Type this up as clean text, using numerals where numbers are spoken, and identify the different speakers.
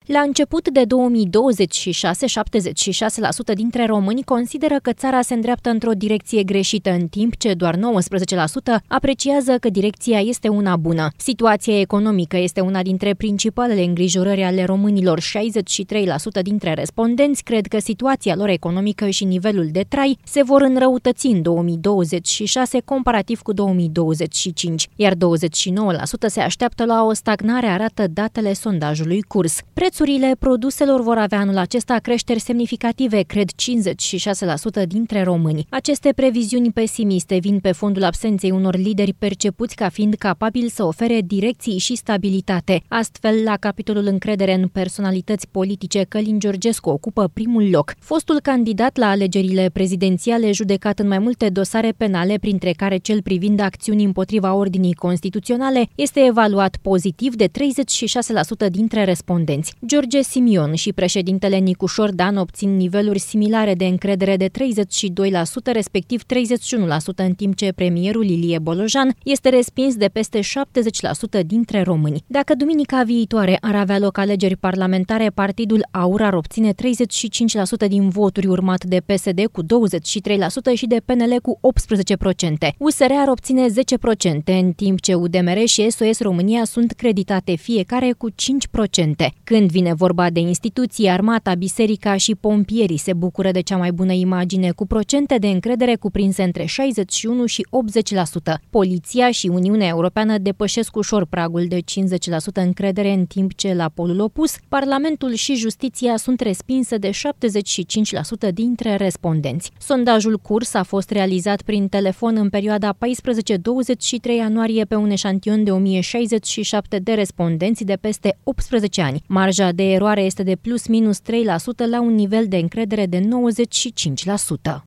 Speaker 1: La început de 2026, 76% dintre români consideră că țara se îndreaptă într-o direcție greșită, în timp ce doar 19% apreciază că direcția este una bună. Situația economică este una dintre principalele îngrijorări ale românilor. 63% dintre respondenți cred că situația lor economică și nivelul de trai se vor înrăutăți în 2026 comparativ cu 2025, iar 29% se așteaptă la o stagnare, arată datele sondajului Kurs. Prețurile produselor vor avea anul acesta creșteri semnificative, cred 56% dintre români. Aceste previziuni pesimiste vin pe fondul absenței unor lideri percepuți ca fiind capabili să ofere direcții și stabilitate. Astfel, la capitolul încredere în personalități politice, Călin Georgescu ocupă primul loc. Fostul candidat la alegerile prezidențiale, judecat în mai multe dosare penale, printre care cel privind acțiuni împotriva ordinii constituționale, este evaluat pozitiv de 36% dintre respondenți. George Simion și președintele Nicușor Dan obțin niveluri similare de încredere de 32%, respectiv 31%, în timp ce premierul Ilie Bolojan este respins de peste 70% dintre români. Dacă duminica viitoare ar avea loc alegeri parlamentare, Partidul AUR ar obține 35% din voturi, urmat de PSD cu 23% și de PNL cu 18%. USR ar obține 10%, în timp ce UDMR și SOS România sunt creditate fiecare cu 5%. Când vine vorba de instituții, armata, biserica și pompierii se bucură de cea mai bună imagine, cu procente de încredere cuprinse între 61 și 80%. Poliția și Uniunea Europeană depășesc ușor pragul de 50% încredere, în timp ce, la polul opus, Parlamentul și Justiția sunt respinse de 75% dintre respondenți. Sondajul Kurs a fost realizat prin telefon în perioada 14-23 ianuarie pe un eșantion de 1067 de respondenți de peste 18 ani. Marja de eroare este de plus-minus 3% la un nivel de încredere de 95%.